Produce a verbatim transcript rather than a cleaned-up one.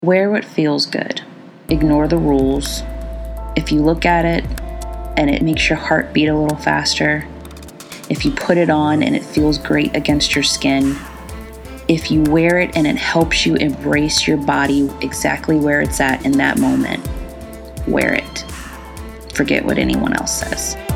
Wear what feels good. Ignore the rules. If you look at it and it makes your heart beat a little faster, if you put it on and it feels great against your skin, if you wear it and it helps you embrace your body exactly where it's at in that moment, wear it. Forget what anyone else says.